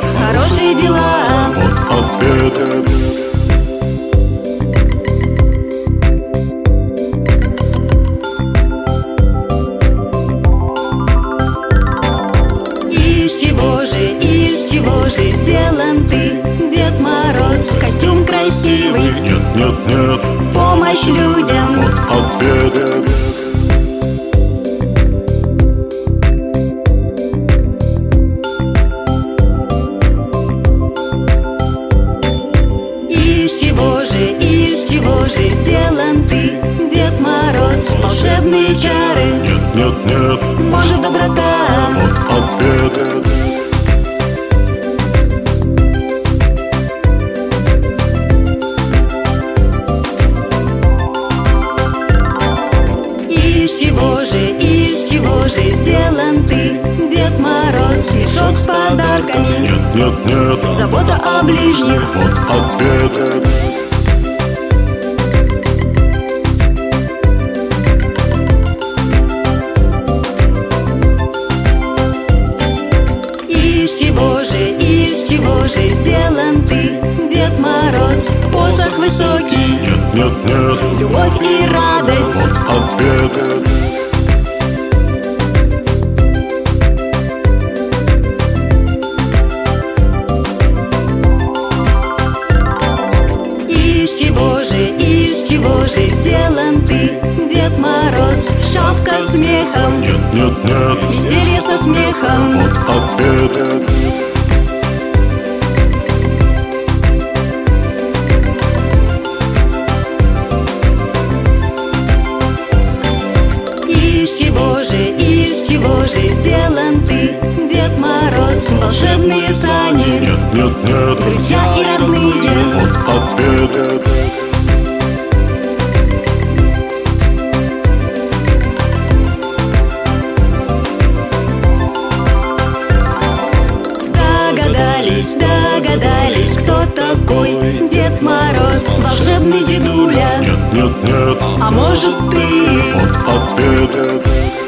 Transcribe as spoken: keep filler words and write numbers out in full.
хорошие дела. Вот ответ. Из чего же, из чего же сделан ты, Дед Мороз? Костюм красивый, Нет, нет, нет, помощь людям. вот ответ. Из чего же, из чего же сделан ты, Дед Мороз? Волшебные чары, Нет, нет, нет, может, доброта. вот ответ. Из чего же, из чего же сделан ты, Дед Мороз? Мешок с подарками, Нет, нет, нет, забота о ближних. вот ответ. Из чего же, из чего же сделан ты, Дед Мороз? Посох высокий, Нет, нет, нет, любовь и радость. вот ответ. Из чего же, из чего же сделан ты, Дед Мороз? Шапка с мехом, Нет, нет, нет, веселье со смехом. вот ответ. Из чего же, из чего же сделан ты, Дед Мороз? Волшебные сани, Нет, нет, нет, друзья и родные. вот ответ. Догадались, догадались, кто такой Дед Мороз? Волшебный дедуля, Нет, нет, нет, а может ты? вот ответ.